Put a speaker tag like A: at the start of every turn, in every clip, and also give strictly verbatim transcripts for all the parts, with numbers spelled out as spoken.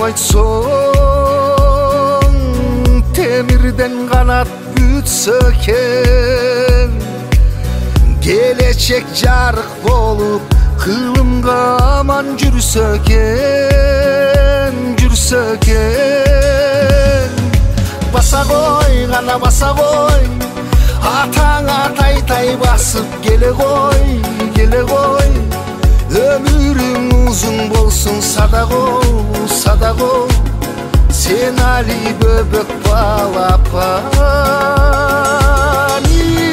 A: айтсоң темирден канат бүтсө экен келечек жарык болуп кылымга аман жүрсө экен жүрсө экен баса кой гана баса кой атаңа тай тай басып келе кой келе кой өмүрүң узун болсун садагоо садагоо сен али бөбөк балапан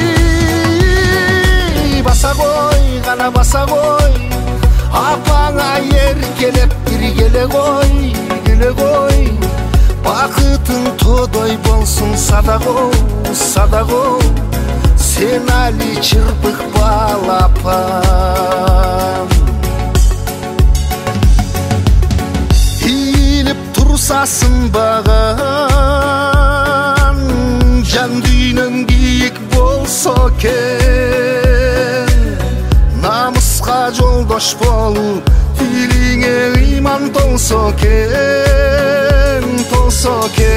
A: баса кой гана баса кой апаңа эркелеп бир келе кой келе кой бакытың тодой болсун садагоо садагоо сен али чырпык балапан ийилип турсасын баган жан дүйнөң кийик болсо экен намыска жолдош болуп тилиңе ыйман толсо экен толсо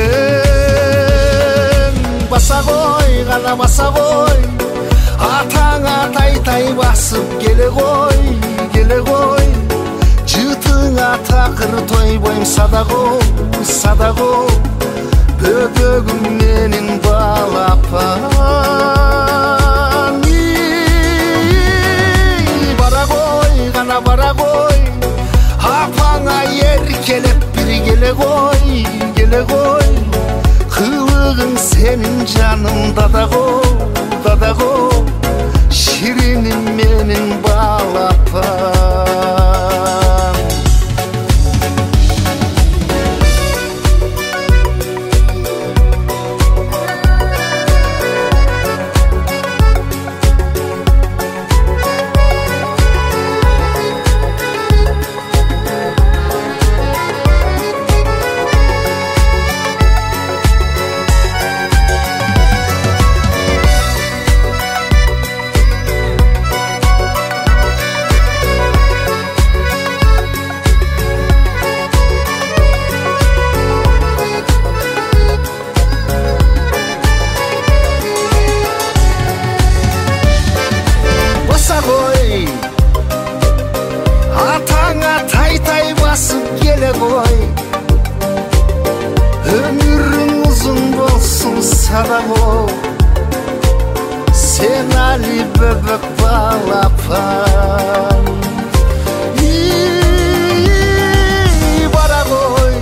A: экен баса кой гана баса кой атаңа тай тай басып келе кой келе кой жытыңа такыр тойбойм садагоо садагоо бөбөгүм менин балапан бара кой гана бара кой апаңа эркелеп бир келе кой келе кой кылыгың сенин жанымда дагы дадагы шириним менин балапан атаңа тай тай басып келе кой өмүрүң узун болсун садагоо сен али бөбөк балапан бара кой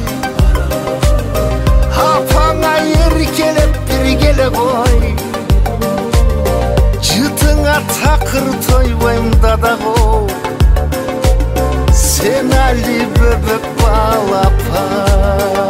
A: апаңа эркелеп бир келе кой жытыңа такыр тойбойм дадагоо сен али бөбөк балапан